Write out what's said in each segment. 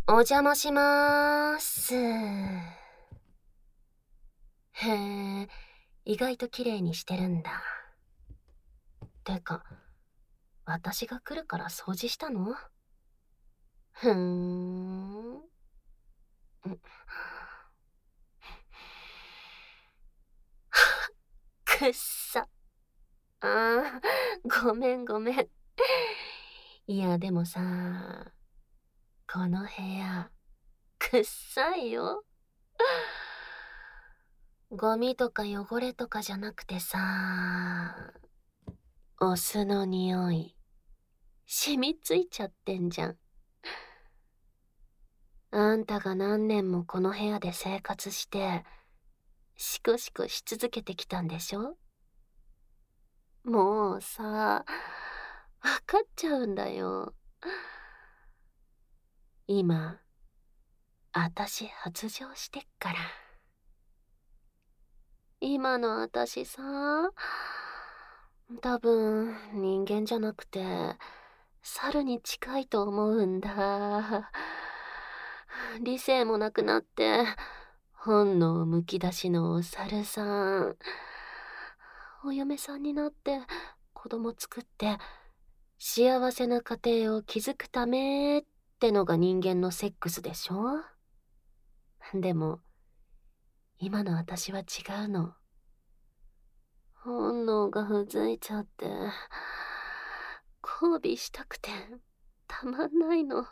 お邪魔しまーす。へえ、意外と綺麗にしてるんだ。てか、私が来るから掃除したの？ふーん。くっさ。ごめんごめん。いや、でもさ、この部屋、くっさいよ。ゴミとか汚れとかじゃなくてさ、お酢の匂い、染みついちゃってんじゃん。あんたが何年もこの部屋で生活して、シコシコし続けてきたんでしょ？もうさ、わかっちゃうんだよ。今、あたし発情してっから。今のあたしさ、多分人間じゃなくて、猿に近いと思うんだ。理性もなくなって、本能むき出しのお猿さん。お嫁さんになって子供作って幸せな家庭を築くためってのが人間のセックスでしょ？でも今の私は違うの。本能がふづいちゃって交尾したくてたまんないの。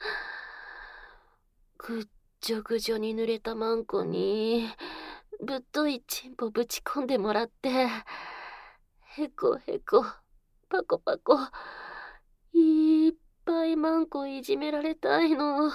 ぐっじょぐじょに濡れたマンコにぶっといチンポぶち込んでもらって、へこへこパコパコいっぱいマンコいじめられたいの。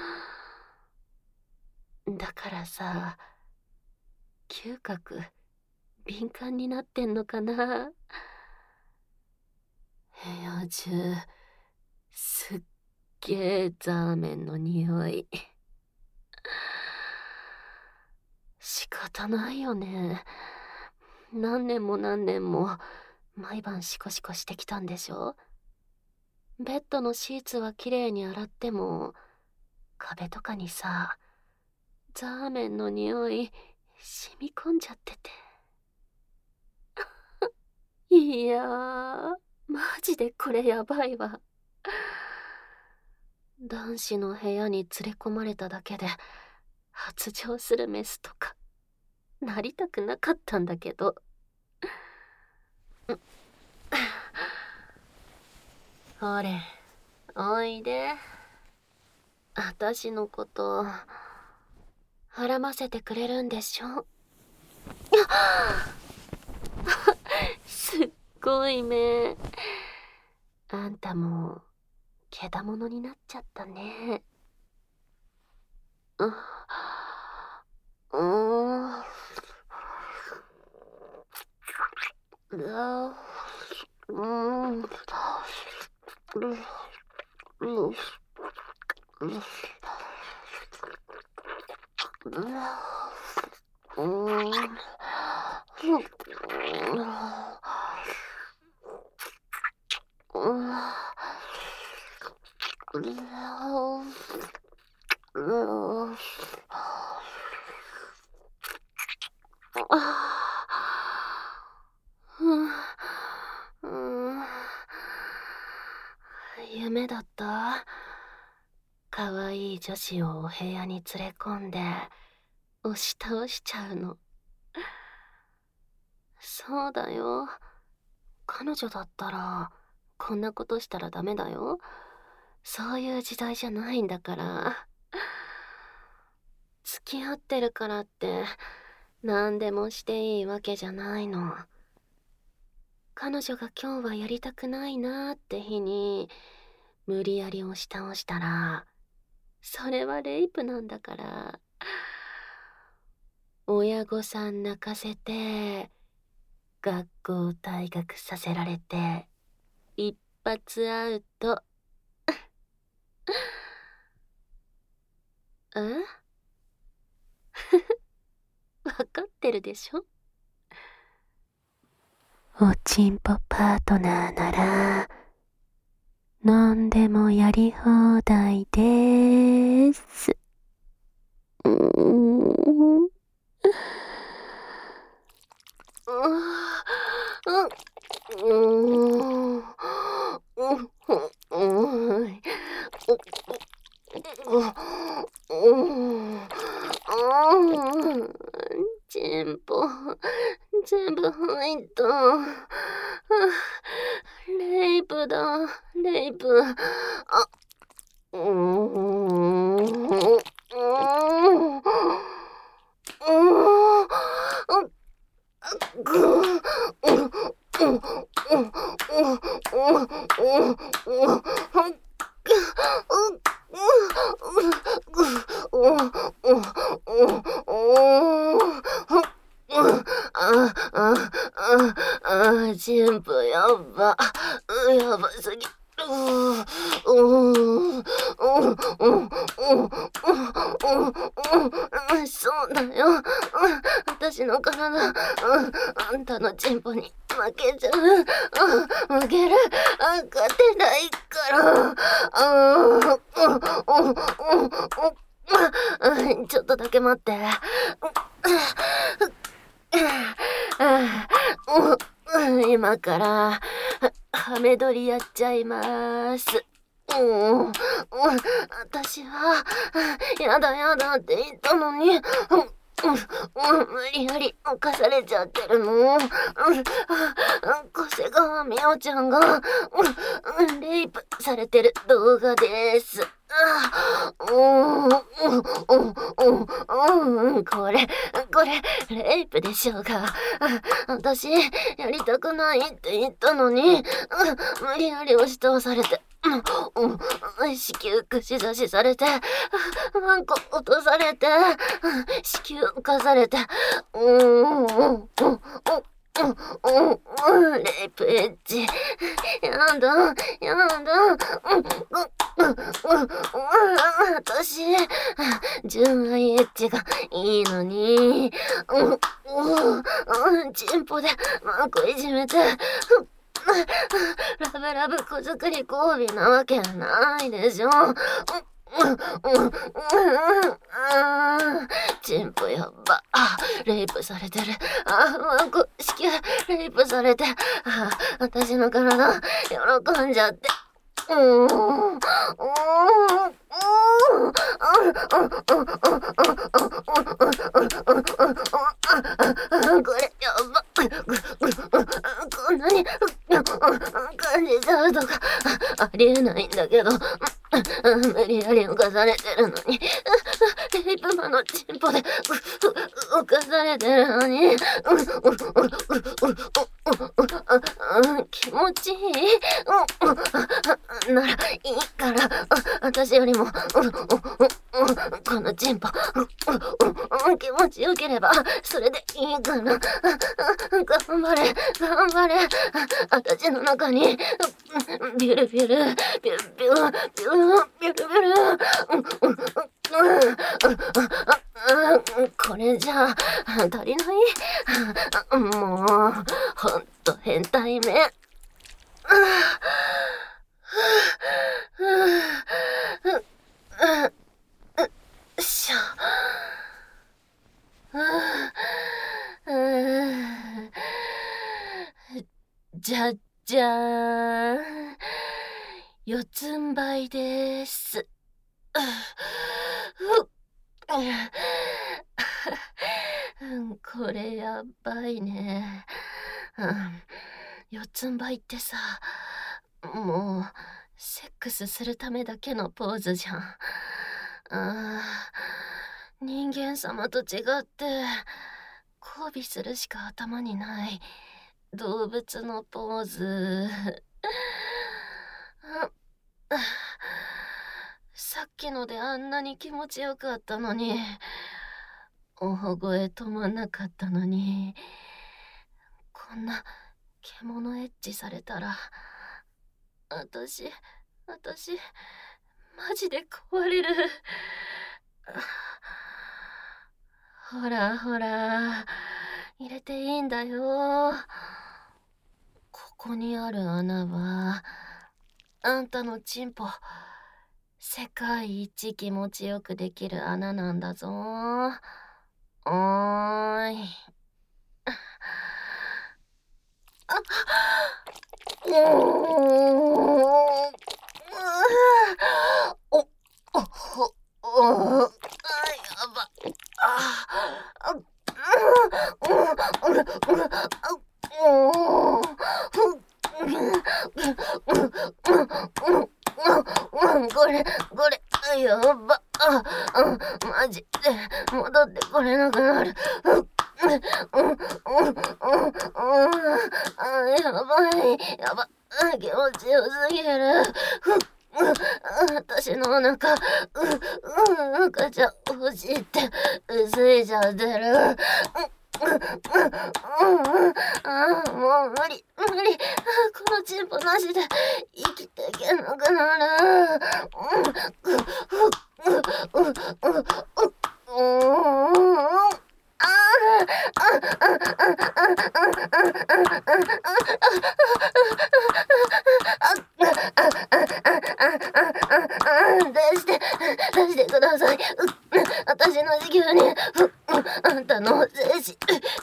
だからさ、嗅覚敏感になってんのかな。部屋中すっげーザーメンの匂い。仕方ないよね。何年も何年も毎晩シコシコしてきたんでしょ？ベッドのシーツはきれいに洗っても、壁とかにさ、ザーメンの匂い染み込んじゃってて。いやー、マジでこれやばいわ。男子の部屋に連れ込まれただけで発情するメスとかなりたくなかったんだけど。ほれ、おいで。あたしのこと孕ませてくれるんでしょ？すっごい目。あんたもけだものになっちゃったね。ううん。うん。夢だった？かわいい女子をお部屋に連れ込んで押し倒しちゃうの。そうだよ。彼女だったらこんなことしたらダメだよ。そういう時代じゃないんだから。付き合ってるからって何でもしていいわけじゃないの。彼女が今日はやりたくないなーって日に無理やり押し倒したら、それはレイプなんだから。親御さん泣かせて学校退学させられて一発アウト。え？わかってるでしょ？おちんぽパートナーなら何でもやり放題でーす。うーん。チンポ全部入った。レイプだ、レイプ。うーん。全部やばすぎ。そうだよ。私の体、あんたのチンポに負けちゃう。負ける。勝てないから。ちょっとだけ待って。今からハメ撮りやっちゃいます。私はやだやだって言ったのに、無理やり犯されちゃってるの。小瀬川美桜ちゃんがレイプされてる動画です。これレイプでしょうが。私やりたくないって言ったのに、無理やり押し通されて、子宮串刺しされて、ワンコ落とされて、子宮浮かされて、レイプエッジ。やだ。私、純愛エッジがいいのに。チンポでマコいじめて。ラブラブ子作り交尾なわけないでしょ。チンポやば。レイプされてる。子宮レイプされて。私の体喜んじゃって。これやば。こんなに感じちゃうとかありえないんだけど、無理やり犯されてるのに、レイプマのチンポで犯されてるのに、気持ちいいならいいから、私よりもこのチンポ気持ちよければそれでいいから、頑張れ私の中にビュルビュルビュルビュルビュルビュルビュルこれじゃ足りない。もうほんと変態め。しょ。じゃじゃーん。四つん這いです。これやばいね。四つん這いってさ、もうセックスするためだけのポーズじゃん。人間様と違って交尾するしか頭にない動物のポーズ。さっきのであんなに気持ちよかったのに、大声止まんなかったのに、こんな獣エッチされたら、私マジで壊れる。ほら入れていいんだよ。ここにある穴はあんたのチンポ、世界一気持ちよくできる穴なんだぞ。おーい。うーん。お、お、ほ、お、やば。これ、やば。マジで、戻ってこれなくなる。やばい、やば。気持ちよすぎる。私のお腹、赤ちゃん欲しいって薄いちゃってる。もう無理。このチンポなしで生きていけなくなる。出してください。私の子宮に、あんたの精子。こ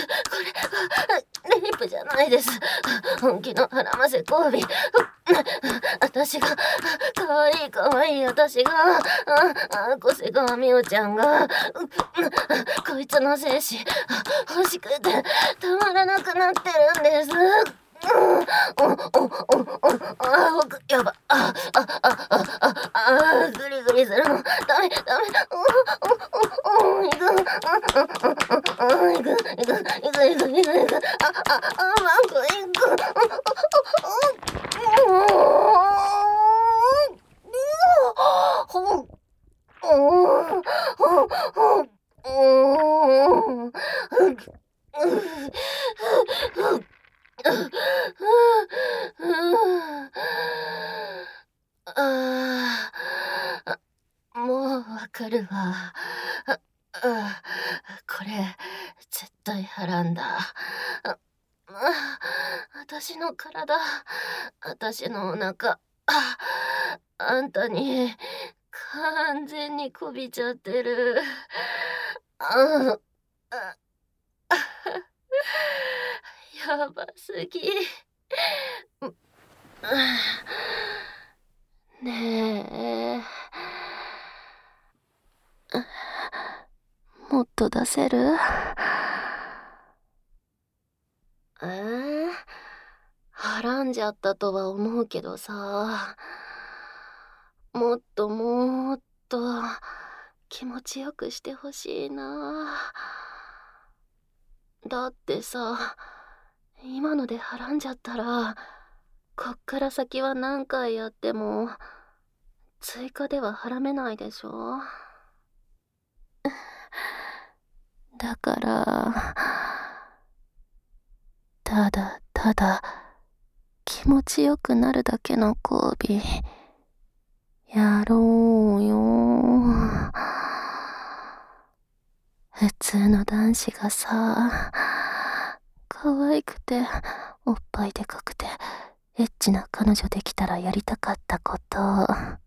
れ、レイプじゃないです。本気の腹ませ交尾。私が、かわいい私が、小瀬川美桜ちゃんが、こいつの精子、欲しくて、たまらなくなってるんです。やば。グリグリするの。ダメ。行く。もうわかるわ。これ、絶対波乱だ。私の体、私のお腹、あんたに完全にこびちゃってる。やばすぎ。ねえ。もっと出せる？はらんじゃったとは思うけどさ、もっと気持ちよくしてほしいな。だってさ、今のではらんじゃったら、こっから先は何回やっても追加でははらめないでしょ。だからただ気持ちよくなるだけの交尾やろうよ。普通の男子がさ、可愛くておっぱいでかくてエッチな彼女できたらやりたかったこと。あ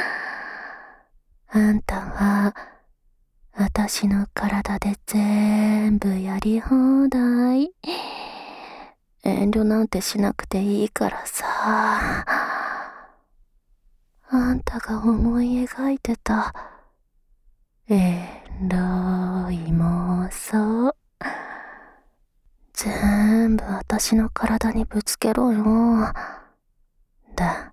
んたは私の体で全部やり放題。遠慮なんてしなくていいからさ。あんたが思い描いてたエロい妄想、全部私の体にぶつけろよ。だ